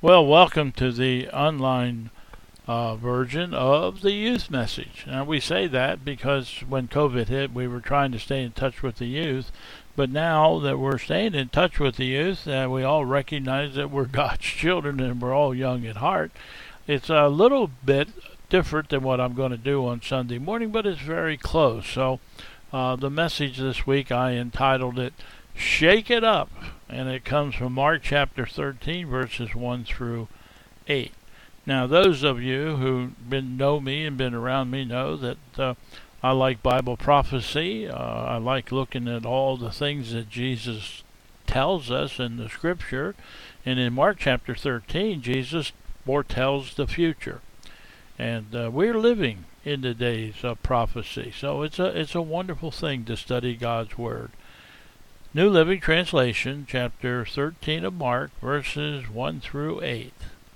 Well, welcome to the online version of the youth message. Now, we say that because when COVID hit, we were trying to stay in touch with the youth. But now that we're staying in touch with the youth, we all recognize that we're God's children and we're all young at heart. It's a little bit different than what I'm going to do on Sunday morning, but it's very close. So the message this week, I entitled it, Shake It Up. And it comes from Mark chapter 13, verses 1 through 8. Now, those of you who know me and been around me know that I like Bible prophecy. I like looking at all the things that Jesus tells us in the Scripture. And in Mark chapter 13, Jesus foretells the future. And we're living in the days of prophecy. So it's a wonderful thing to study God's Word. New Living Translation, chapter 13 of Mark, verses 1 through 8.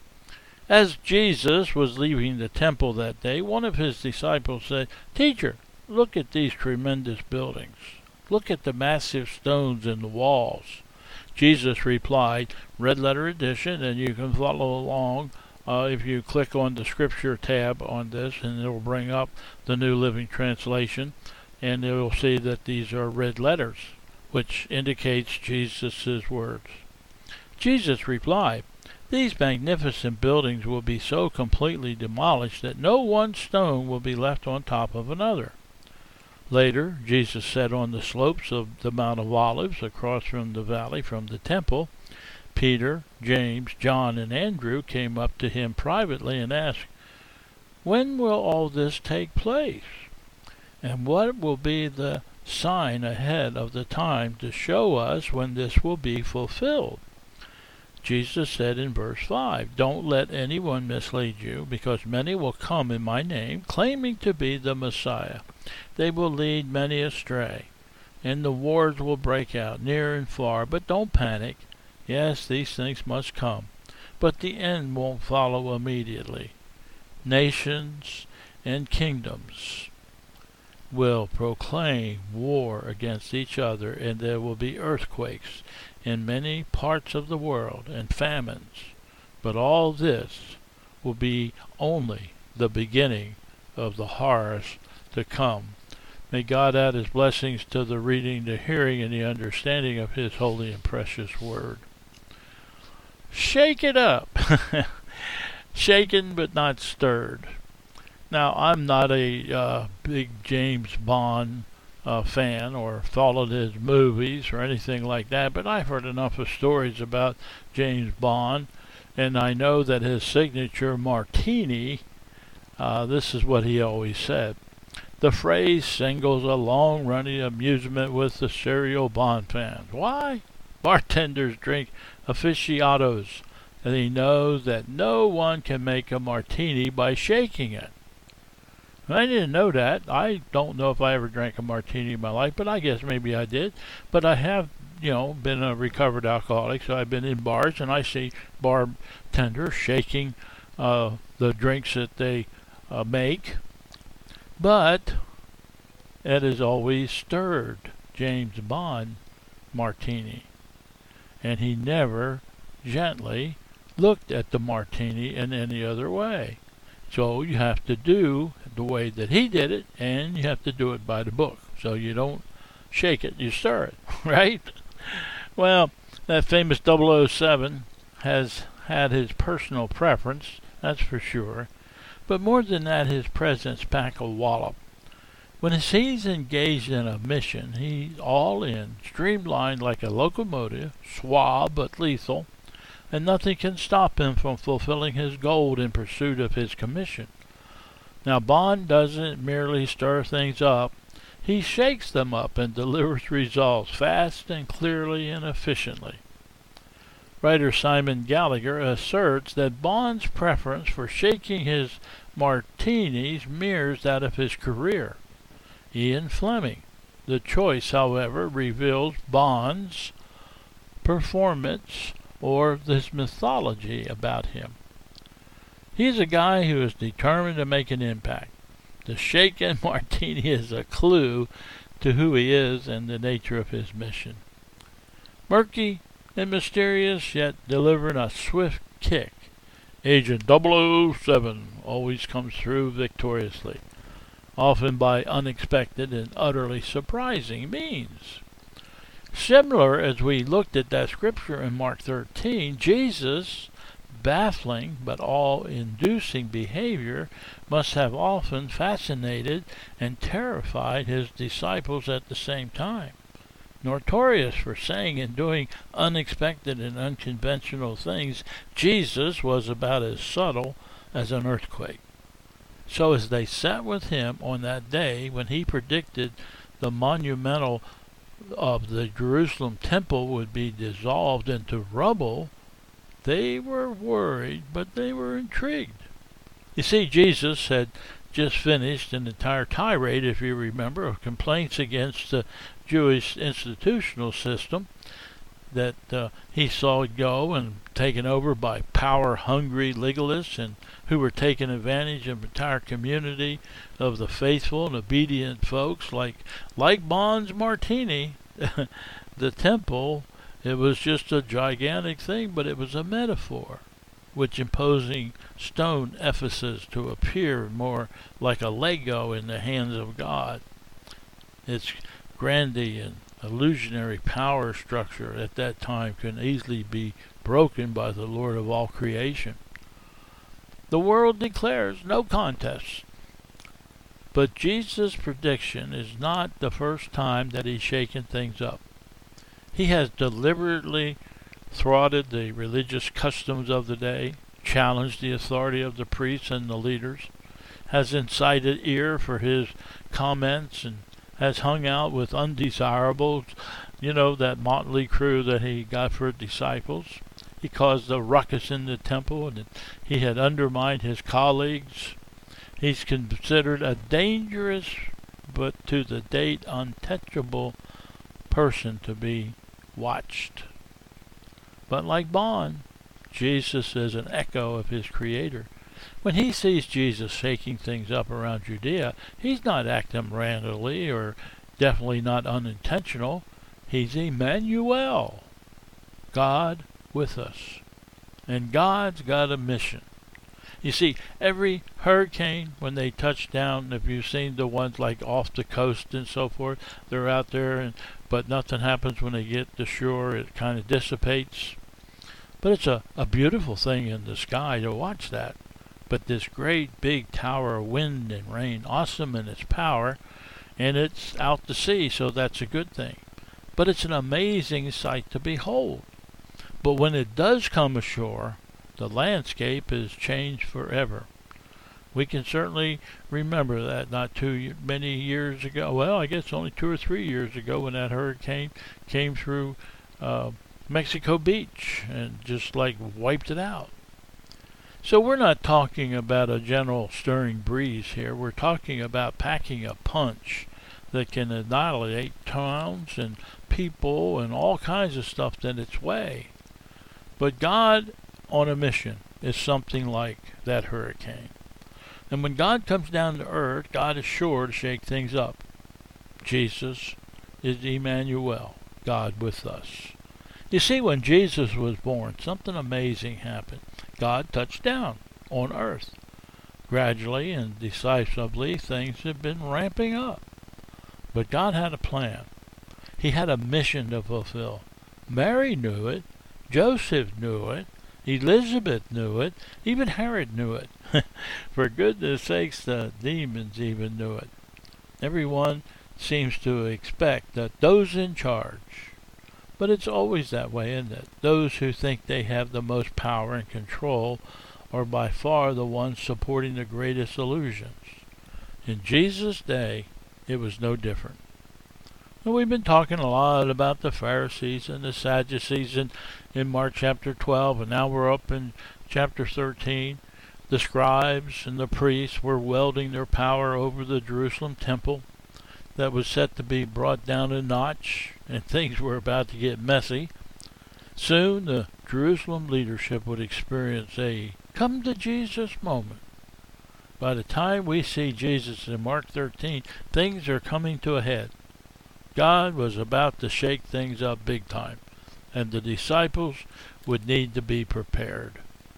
As Jesus was leaving the temple that day, one of his disciples said, "Teacher, look at these tremendous buildings. Look at the massive stones in the walls." Jesus replied, red letter edition, and you can follow along if you click on the Scripture tab on this, and it will bring up the New Living Translation, and you will see that these are red letters, which indicates Jesus' words. Jesus replied, "These magnificent buildings will be so completely demolished that no one stone will be left on top of another." Later, Jesus sat on the slopes of the Mount of Olives across from the valley from the temple. Peter, James, John, and Andrew came up to him privately and asked, "When will all this take place? And what will be the sign ahead of the time to show us when this will be fulfilled?" Jesus said in verse 5, "Don't let anyone mislead you, because many will come in my name, claiming to be the Messiah. They will lead many astray, and the wars will break out near and far. But don't panic. Yes, these things must come, but the end won't follow immediately. Nations and kingdoms will proclaim war against each other, and there will be earthquakes in many parts of the world and famines. But all this will be only the beginning of the horrors to come." May God add his blessings to the reading, the hearing, and the understanding of his holy and precious word. Shake it up. Shaken but not stirred. Now, I'm not a big James Bond fan or followed his movies or anything like that, but I've heard enough of stories about James Bond, and I know that his signature martini, this is what he always said. The phrase signals a long-running amusement with the serial Bond fans. Why? Bartenders drink aficionados, and he knows that no one can make a martini by shaking it. I didn't know that. I don't know if I ever drank a martini in my life, but I guess maybe I did. But I have, been a recovered alcoholic, so I've been in bars, and I see bartenders shaking the drinks that they make. But it has always stirred James Bond martini, and he never gently looked at the martini in any other way. So you have to do the way that he did it, and you have to do it by the book. So you don't shake it, you stir it, right? Well, that famous 007 has had his personal preference, that's for sure. But more than that, his presence pack a wallop. When he's engaged in a mission, he's all in, streamlined like a locomotive, suave but lethal, and nothing can stop him from fulfilling his goal in pursuit of his commission. Now, Bond doesn't merely stir things up, he shakes them up and delivers results fast and clearly and efficiently. Writer Simon Gallagher asserts that Bond's preference for shaking his martinis mirrors that of his career, Ian Fleming. The choice, however, reveals Bond's performance or this mythology about him. He's a guy who is determined to make an impact. The shaken martini is a clue to who he is and the nature of his mission. Murky and mysterious, yet delivering a swift kick. Agent 007 always comes through victoriously, often by unexpected and utterly surprising means. Similar, as we looked at that scripture in Mark 13, Jesus' baffling but awe-inducing behavior must have often fascinated and terrified his disciples at the same time. Notorious for saying and doing unexpected and unconventional things, Jesus was about as subtle as an earthquake. So as they sat with him on that day when he predicted the monumental of the Jerusalem temple would be dissolved into rubble, they were worried, but they were intrigued. You see, Jesus had just finished an entire tirade, if you remember, of complaints against the Jewish institutional system that he saw it go and taken over by power-hungry legalists and who were taking advantage of the entire community of the faithful and obedient folks like Bonds Martini. The temple, it was just a gigantic thing, but it was a metaphor, which imposing stone Ephesus to appear more like a Lego in the hands of God. Its grandiose and illusionary power structure at that time can easily be broken by the Lord of all creation. The world declares no contest. But Jesus' prediction is not the first time that he's shaken things up. He has deliberately thwarted the religious customs of the day, challenged the authority of the priests and the leaders, has incited ear for his comments, and has hung out with undesirables, that motley crew that he got for disciples. He caused a ruckus in the temple, and he had undermined his colleagues. He's considered a dangerous, but to the date untouchable person to be watched. But like Bond, Jesus is an echo of his Creator. When he sees Jesus shaking things up around Judea, he's not acting randomly or definitely not unintentional. He's Emmanuel, God with us. And God's got a mission. You see, every hurricane, when they touch down, if you've seen the ones like off the coast and so forth, they're out there, but nothing happens when they get to shore. It kind of dissipates. But it's a beautiful thing in the sky to watch that. But this great big tower of wind and rain, awesome in its power, and it's out to sea, so that's a good thing. But it's an amazing sight to behold. But when it does come ashore, the landscape is changed forever. We can certainly remember that not too many years ago. Well, I guess only 2 or 3 years ago when that hurricane came through Mexico Beach and just like wiped it out. So we're not talking about a general stirring breeze here. We're talking about packing a punch that can annihilate towns and people and all kinds of stuff in its way. But God on a mission is something like that hurricane. And when God comes down to earth, God is sure to shake things up. Jesus is Emmanuel, God with us. You see, when Jesus was born, something amazing happened. God touched down on earth. Gradually and decisively, things have been ramping up. But God had a plan. He had a mission to fulfill. Mary knew it. Joseph knew it. Elizabeth knew it. Even Herod knew it. For goodness sakes, the demons even knew it. Everyone seems to expect that those in charge. But it's always that way, isn't it? Those who think they have the most power and control are by far the ones supporting the greatest illusions. In Jesus' day, it was no different. And we've been talking a lot about the Pharisees and the Sadducees in Mark chapter 12, and now we're up in chapter 13. The scribes and the priests were wielding their power over the Jerusalem temple that was set to be brought down a notch, and things were about to get messy. Soon the Jerusalem leadership would experience a come-to-Jesus moment. By the time we see Jesus in Mark 13, things are coming to a head. God was about to shake things up big time, and the disciples would need to be prepared.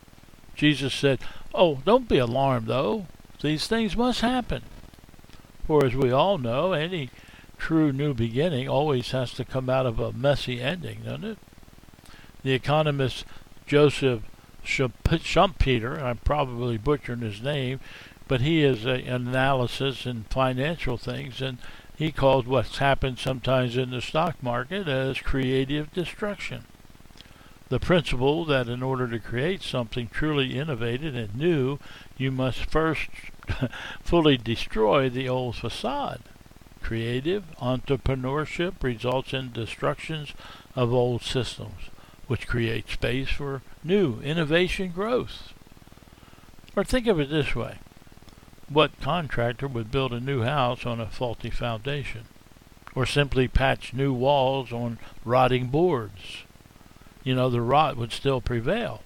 Jesus said, "Oh, don't be alarmed, though. These things must happen." For as we all know, any true new beginning always has to come out of a messy ending, doesn't it? The economist Joseph Schumpeter, I'm probably butchering his name, but he is an analysis in financial things, and he calls what's happened sometimes in the stock market as creative destruction. The principle that in order to create something truly innovative and new, you must first fully destroy the old facade. Creative entrepreneurship results in destructions of old systems, which create space for new innovation growth. Or think of it this way. What contractor would build a new house on a faulty foundation? Or simply patch new walls on rotting boards? The rot would still prevail.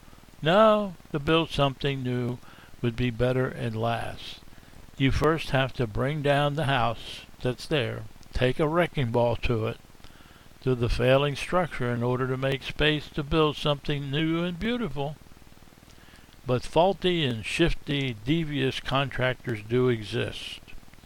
No, to build something new would be better and last. You first have to bring down the house that's there, take a wrecking ball to the failing structure in order to make space to build something new and beautiful. But faulty and shifty, devious contractors do exist.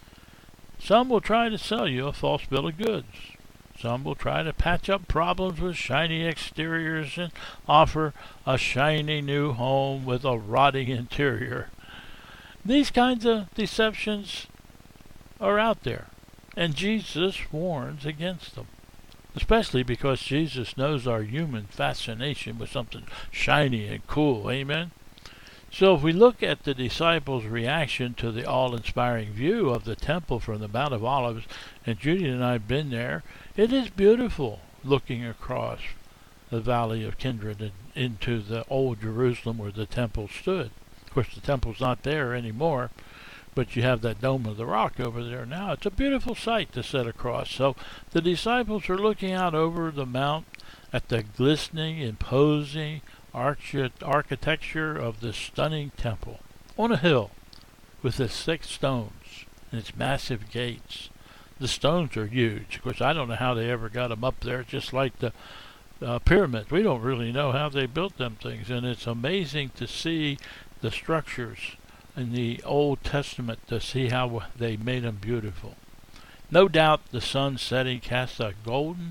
Some will try to sell you a false bill of goods. Some will try to patch up problems with shiny exteriors and offer a shiny new home with a rotting interior. These kinds of deceptions are out there, and Jesus warns against them. Especially because Jesus knows our human fascination with something shiny and cool. Amen? So if we look at the disciples' reaction to the awe-inspiring view of the temple from the Mount of Olives, and Judy and I have been there, it is beautiful looking across the Valley of Kindred and into the old Jerusalem where the temple stood. Of course, the temple's not there anymore, but you have that Dome of the Rock over there now. It's a beautiful sight to sit across. So the disciples are looking out over the mount at the glistening, imposing architecture of this stunning temple on a hill with its 6 stones and its massive gates. The stones are huge. Of course, I don't know how they ever got them up there, just like the pyramids. We don't really know how they built them things, and it's amazing to see the structures in the Old Testament, to see how they made them beautiful. No doubt the sun setting casts a golden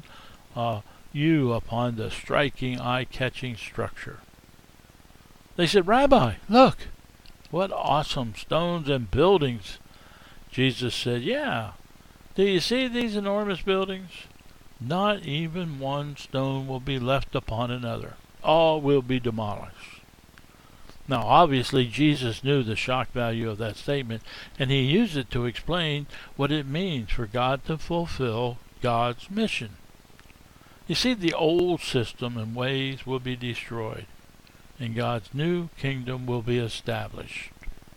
hue upon the striking, eye-catching structure. They said, "Rabbi, look, what awesome stones and buildings." Jesus said, "Yeah, do you see these enormous buildings? Not even one stone will be left upon another. All will be demolished." Now, obviously, Jesus knew the shock value of that statement, and he used it to explain what it means for God to fulfill God's mission. You see, the old system and ways will be destroyed, and God's new kingdom will be established.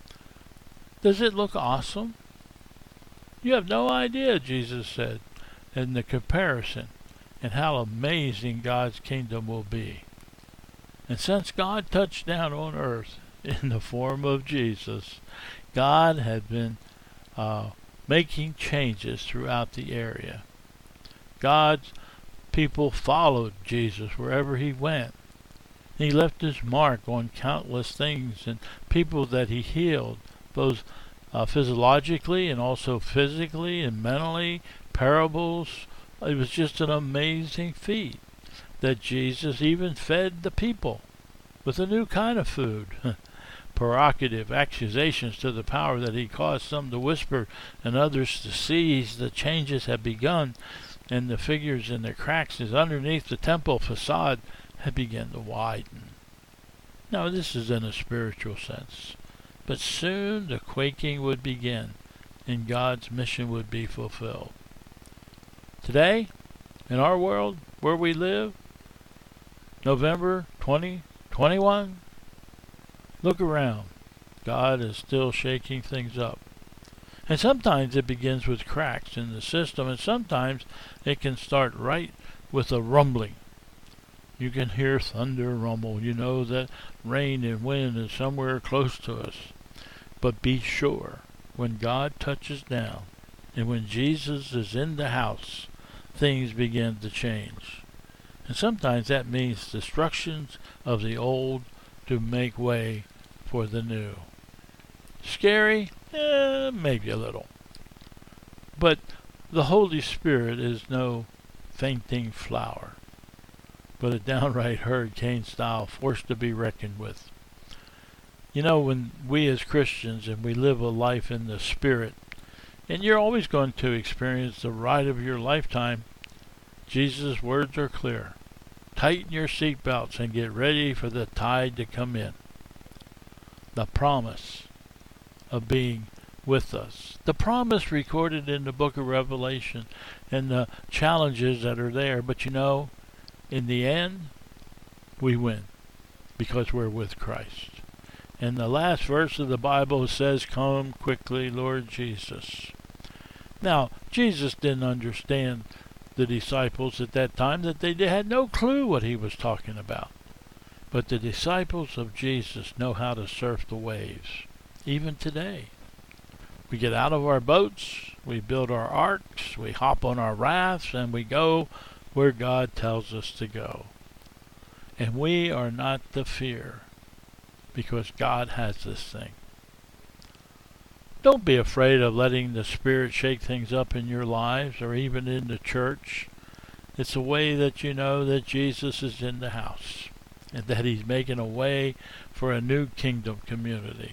Does it look awesome? You have no idea, Jesus said, in the comparison and how amazing God's kingdom will be. And since God touched down on earth in the form of Jesus, God had been making changes throughout the area. God's people followed Jesus wherever he went. He left his mark on countless things and people that he healed, both physiologically and also physically and mentally. Parables. It was just an amazing feat that Jesus even fed the people with a new kind of food. Prerogative accusations to the power that he caused some to whisper and others to seize the changes had begun, and the figures and the cracks is underneath the temple facade had begun to widen. Now this is in a spiritual sense, but soon the quaking would begin and God's mission would be fulfilled. Today, in our world, where we live, November 2021, look around. God is still shaking things up. And sometimes it begins with cracks in the system, and sometimes it can start right with a rumbling. You can hear thunder rumble. You know that rain and wind is somewhere close to us. But be sure, when God touches down, and when Jesus is in the house, things begin to change. And sometimes that means destructions of the old to make way for the new. Scary? Maybe a little. But the Holy Spirit is no fainting flower, but a downright hurricane-style force to be reckoned with. You know, when we as Christians and we live a life in the Spirit, and you're always going to experience the ride of your lifetime, Jesus' words are clear. Tighten your seatbelts and get ready for the tide to come in. The promise of being with us. The promise recorded in the book of Revelation and the challenges that are there. But you know, in the end, we win because we're with Christ. And the last verse of the Bible says, "Come quickly, Lord Jesus." Now, Jesus didn't understand the disciples at that time, that they had no clue what he was talking about. But the disciples of Jesus know how to surf the waves, even today. We get out of our boats, we build our arks, we hop on our rafts, and we go where God tells us to go. And we are not to fear, because God has this thing. Don't be afraid of letting the Spirit shake things up in your lives or even in the church. It's a way that you know that Jesus is in the house and that he's making a way for a new kingdom community.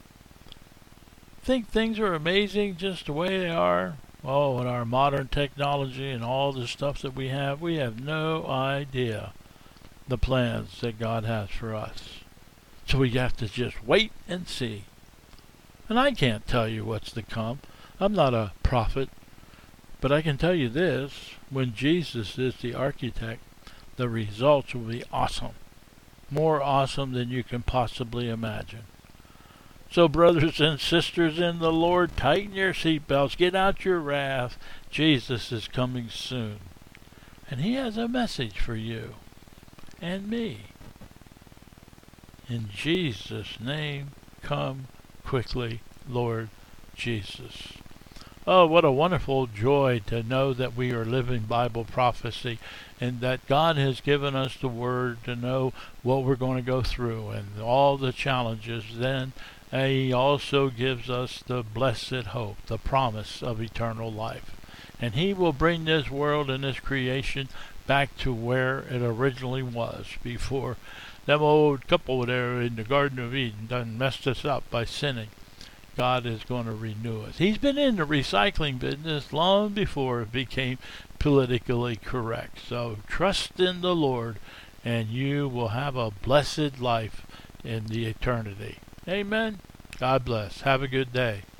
Think things are amazing just the way they are? Oh, with our modern technology and all the stuff that we have no idea the plans that God has for us. So we have to just wait and see. And I can't tell you what's to come. I'm not a prophet. But I can tell you this, when Jesus is the architect, the results will be awesome. More awesome than you can possibly imagine. So brothers and sisters in the Lord, tighten your seatbelts, get out your raft. Jesus is coming soon. And he has a message for you and me. In Jesus' name, come quickly, Lord Jesus. Oh, what a wonderful joy to know that we are living Bible prophecy and that God has given us the word to know what we're going to go through and all the challenges. Then he also gives us the blessed hope, the promise of eternal life. And he will bring this world and this creation back to where it originally was before them old couple there in the Garden of Eden done messed us up by sinning. God is going to renew us. He's been in the recycling business long before it became politically correct. So trust in the Lord and you will have a blessed life in the eternity. Amen. God bless. Have a good day.